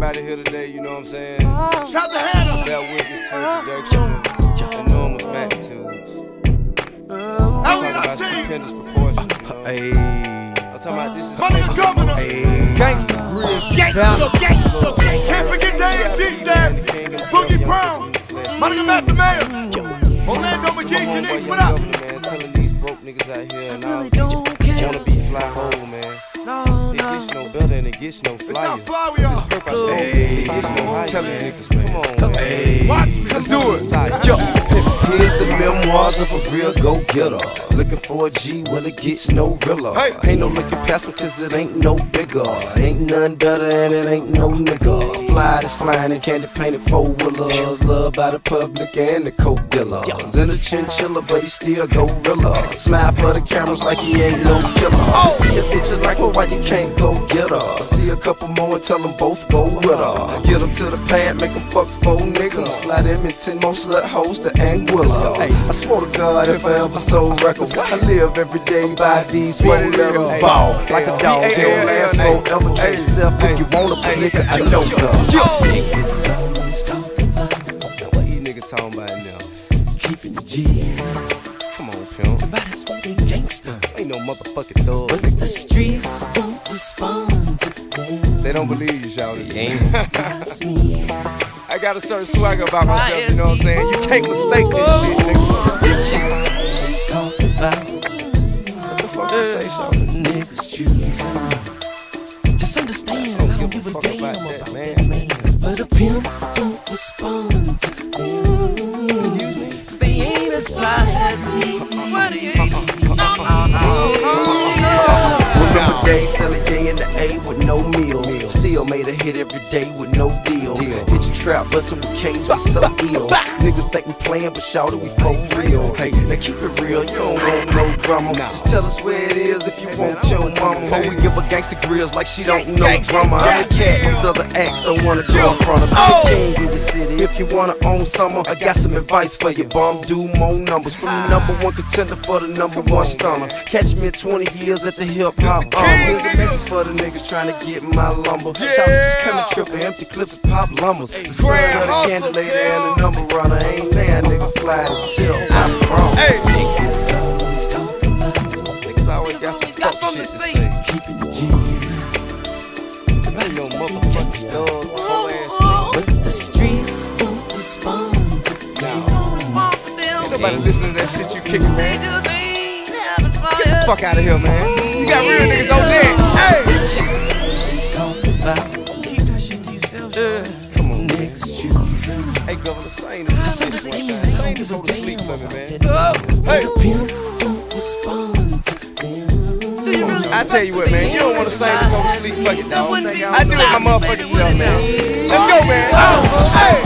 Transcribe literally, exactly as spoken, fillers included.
everybody here today, you know what I'm saying? Shout to Hannah. Bear Witness to introduction of enormous magnitudes. I'm talking about stupendous proportions, you know? Hey. I'm talking about this is My nigga Governor. Hey. gangsta, real Gangsta, gangsta. Can't forget the A M G staff. Boogie Brown. My nigga Matt the Mayor. Orlando McGee, Janice, what up? Man, telling these broke niggas out here and all don't care. wanna be fly hole, man. No, It gets no better and it gets no It's how flyer. fly we are. Hey, it gets no higher. Tell man. these niggas, man. Come on, man. Hey. Watch me. Let's do it. Side. Yo. Here's the memoirs of a real go-getter. Looking for a G when it gets no realer. Hey. Ain't no looking past him cause it ain't no bigger. Ain't none better and it ain't no nigga. Fly is flying and candy painted four-wheelers. Loved by the public and the coke dealers. In a chinchilla but he still gorilla. Smile for the cameras like he ain't no killer. See a bitch like her, why you can't go get her? See a couple more and tell them both go with her. Get them to the pad, make them fuck four niggas. Fly them in ten more slut hoes to Anguilla. Hey, I swear to God if I ever sold records, I live every day by these four levels. Ball like a dog, it don't last forever. Tell yourself if you want it, but nigga, I know Niggas talking about What these niggas talking about now? keeping the G. Come on, pimp. Everybody swear they gangsta, Ain't no motherfucking thug. but the streets don't respond to them. They don't believe you, shawty. That's me. I got a certain swagger about myself, you know what I'm saying? You can't mistake this shit, nigga. Bitches talking about What the fuck you say, shawty? niggas choosing. Just understand, I don't give a fuck damn about about that, that, man. man. But a pimp don't respond to them. Excuse me? 'Cause they ain't as fly as me. What do you no, no, no, no. Remember days selling day in the A with no meals. Still made a hit every day with no deals. Hit your trap, bustin' with K's, we so ill. Niggas think we playin', but shout it, we for real. Hey, now keep it real, you don't want no drama. Just tell us where it is if you want your mama. Ho, we give her gangsta grills like she don't know drama. I'm a cat, these other acts don't wanna go in front of me. I'm the king in the city. If you wanna own summer, I got some advice for you, bum. Do more numbers from the number one contender for the number one stunner. Catch me in twenty years at the hip hop. Um, here's a message for the niggas trying to get my lumber. Shout just coming tripping, empty clips of pop lumbers. The son of the candelator and the number runner. Ain't there, nigga fly until I'm wrong. Niggas always talking about Niggas always got some got fuck something shit to to say. say. Keeping the G. Ain't no motherfucking thug, whole ass nigga. But the streets don't respond to them. Don't respond to them. Ain't nobody listen to that shit you kicking, They man. just ain't having fun. Get the fuck out of here, man. You got real niggas on there. Hey! Bitches talking about keep that shit to yourself. Yeah. Come on, man. Niggas choosing. Hey, Governor, sing this Just shit one understand, time. I Sing don't this give a over to sleep damn for me, about man. that. Hey! The pimp don't respond to them. Do you really? I tell you what, man, you don't want to sing this over to sleep, fuck it, That dog. wouldn't be I do it my fly, motherfucking would it self, man. now? Let's go, man. Hey!